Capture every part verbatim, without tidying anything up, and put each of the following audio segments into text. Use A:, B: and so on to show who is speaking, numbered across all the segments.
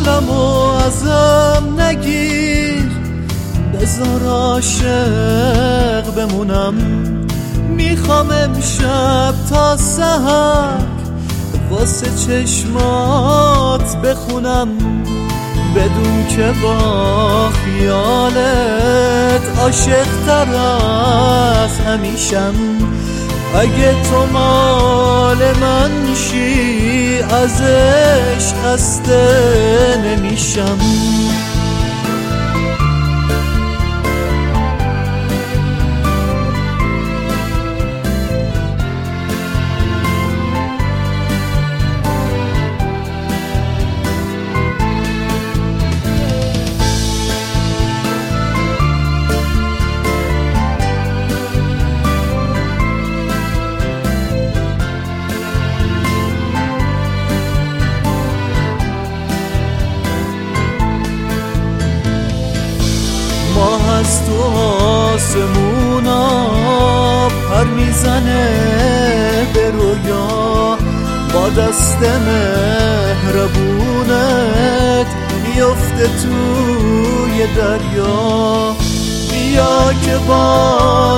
A: حالمو ازم نگیر، بذار عاشق بمونم. میخوام امشب تا سحر واسه چشمات بخونم، بدون که با خیالت عاشق تر از همیشم. اگه تو مال من شی ازش خسته نمیشم. ماه از تو آسمونا پر میزنه به رویا، با دست مهربونت میفته توی دریا. بیا که با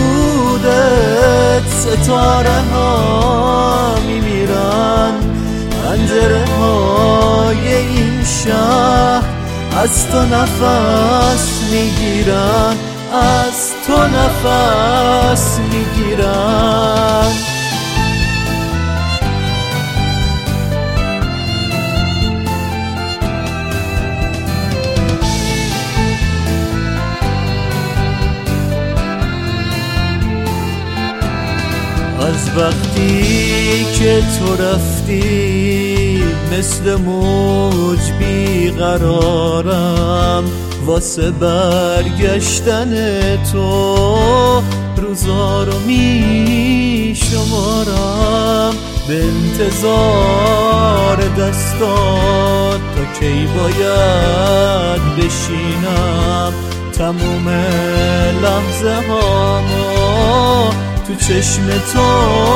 A: نبودت ستاره ها میمیرن، پنجره های این شهر از تو نفس میگیرن، از تو نفس میگیرن. از وقتی که تو رفتی مثل موج بیقرارم، واسه برگشتن تو روزا رو می شمارم. به انتظار دستات تا کی باید بشینم، تموم لحظه هامو تو چشم تو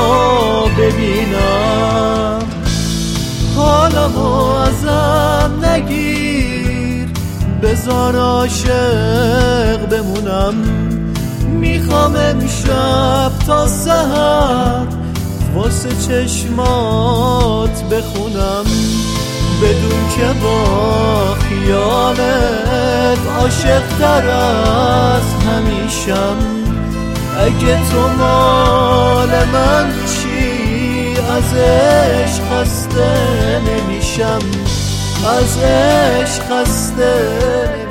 A: ببینم. حالمو ازم نگیر، بذار عاشق بمونم. میخوام امشب تا سحر واسه چشمات بخونم، بدون که با خیالت عاشق تر از همیشم. اگه تو مال من چی ازش خسته نمیشم، ازش خسته نمیشم.